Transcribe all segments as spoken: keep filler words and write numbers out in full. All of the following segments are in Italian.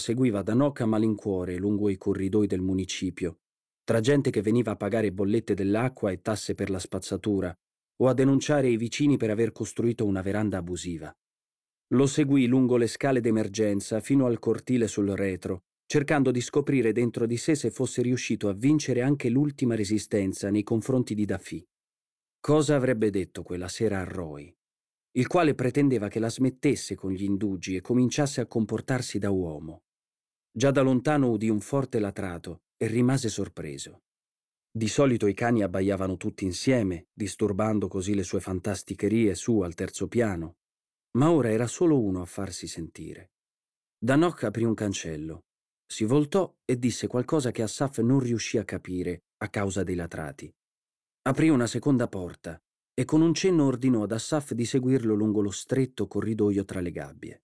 seguiva Danok a malincuore lungo i corridoi del municipio, tra gente che veniva a pagare bollette dell'acqua e tasse per la spazzatura, o a denunciare i vicini per aver costruito una veranda abusiva. Lo seguì lungo le scale d'emergenza fino al cortile sul retro, cercando di scoprire dentro di sé se fosse riuscito a vincere anche l'ultima resistenza nei confronti di Daffy. Cosa avrebbe detto quella sera a Roy, il quale pretendeva che la smettesse con gli indugi e cominciasse a comportarsi da uomo. Già da lontano udì un forte latrato e rimase sorpreso. Di solito i cani abbaiavano tutti insieme, disturbando così le sue fantasticherie su al terzo piano, ma ora era solo uno a farsi sentire. Danok aprì un cancello, si voltò e disse qualcosa che Asaf non riuscì a capire a causa dei latrati. Aprì una seconda porta e con un cenno ordinò ad Asaf di seguirlo lungo lo stretto corridoio tra le gabbie.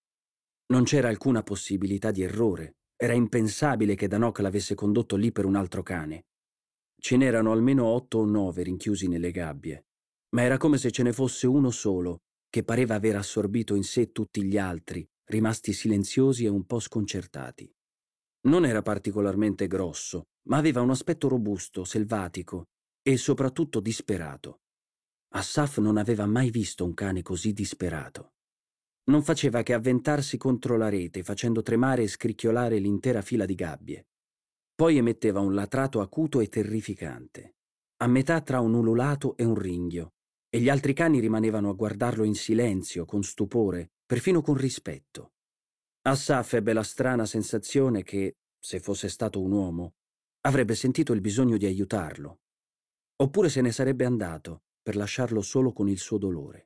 Non c'era alcuna possibilità di errore. Era impensabile che Danok l'avesse condotto lì per un altro cane. Ce n'erano almeno otto o nove rinchiusi nelle gabbie, ma era come se ce ne fosse uno solo, che pareva aver assorbito in sé tutti gli altri, rimasti silenziosi e un po' sconcertati. Non era particolarmente grosso, ma aveva un aspetto robusto, selvatico e soprattutto disperato. Asaf non aveva mai visto un cane così disperato. Non faceva che avventarsi contro la rete, facendo tremare e scricchiolare l'intera fila di gabbie. Poi emetteva un latrato acuto e terrificante, a metà tra un ululato e un ringhio, e gli altri cani rimanevano a guardarlo in silenzio, con stupore, perfino con rispetto. Asaf ebbe la strana sensazione che, se fosse stato un uomo, avrebbe sentito il bisogno di aiutarlo, oppure se ne sarebbe andato per lasciarlo solo con il suo dolore.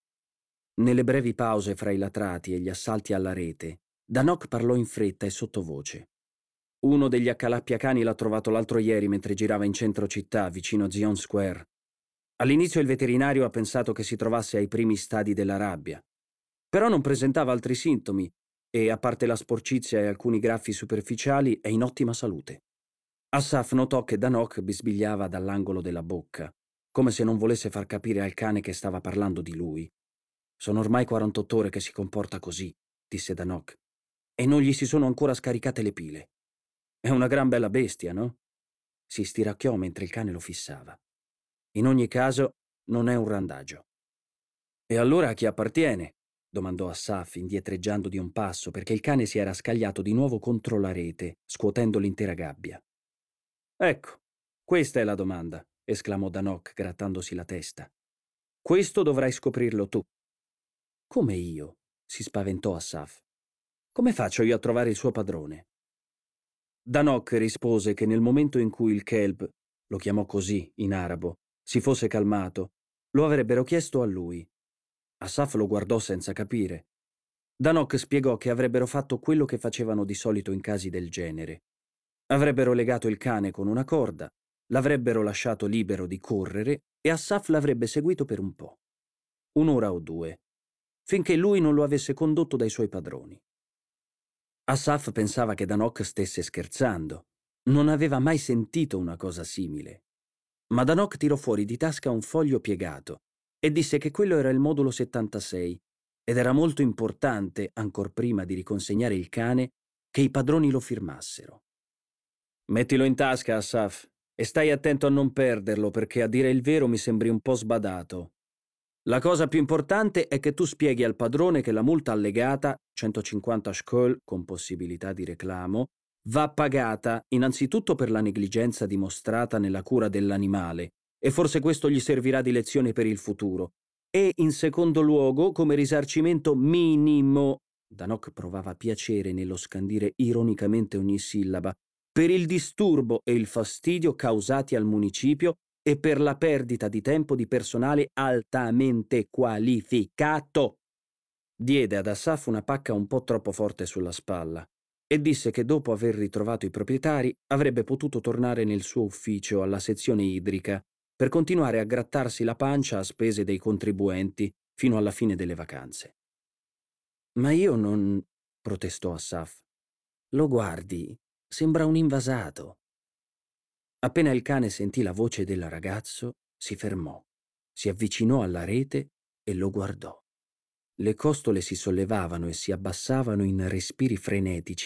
Nelle brevi pause fra i latrati e gli assalti alla rete, Danok parlò in fretta e sottovoce. Uno degli accalappiacani l'ha trovato l'altro ieri mentre girava in centro città, vicino a Zion Square. All'inizio il veterinario ha pensato che si trovasse ai primi stadi della rabbia, però non presentava altri sintomi e, a parte la sporcizia e alcuni graffi superficiali, è in ottima salute. Asaf notò che Danok bisbigliava dall'angolo della bocca, come se non volesse far capire al cane che stava parlando di lui. «Sono ormai quarantotto ore che si comporta così», disse Danok, «e non gli si sono ancora scaricate le pile. È una gran bella bestia, no?» Si stiracchiò mentre il cane lo fissava. «In ogni caso, non è un randagio». «E allora a chi appartiene?» domandò Asaf, indietreggiando di un passo, perché il cane si era scagliato di nuovo contro la rete, scuotendo l'intera gabbia. «Ecco, questa è la domanda», esclamò Danok, grattandosi la testa. «Questo dovrai scoprirlo tu». «Come io?» si spaventò Asaf. «Come faccio io a trovare il suo padrone?» Danok rispose che nel momento in cui il kelp, lo chiamò così in arabo, si fosse calmato, lo avrebbero chiesto a lui. Asaf lo guardò senza capire. Danok spiegò che avrebbero fatto quello che facevano di solito in casi del genere. Avrebbero legato il cane con una corda, l'avrebbero lasciato libero di correre e Asaf l'avrebbe seguito per un po', un'ora o due, finché lui non lo avesse condotto dai suoi padroni. Asaf pensava che Danok stesse scherzando. Non aveva mai sentito una cosa simile. Ma Danok tirò fuori di tasca un foglio piegato e disse che quello era il modulo settantasei ed era molto importante, ancor prima di riconsegnare il cane, che i padroni lo firmassero. «Mettilo in tasca, Asaf, e stai attento a non perderlo perché, a dire il vero, mi sembri un po' sbadato. La cosa più importante è che tu spieghi al padrone che la multa allegata, centocinquanta shkol con possibilità di reclamo, va pagata innanzitutto per la negligenza dimostrata nella cura dell'animale, e forse questo gli servirà di lezione per il futuro, e in secondo luogo come risarcimento minimo», Danok provava piacere nello scandire ironicamente ogni sillaba, «per il disturbo e il fastidio causati al municipio e per la perdita di tempo di personale altamente qualificato». Diede ad Asaf una pacca un po' troppo forte sulla spalla e disse che dopo aver ritrovato i proprietari avrebbe potuto tornare nel suo ufficio alla sezione idrica per continuare a grattarsi la pancia a spese dei contribuenti fino alla fine delle vacanze. «Ma io non...» protestò Asaf. «Lo guardi, sembra un invasato». Appena il cane sentì la voce del ragazzo, si fermò, si avvicinò alla rete e lo guardò. Le costole si sollevavano e si abbassavano in respiri frenetici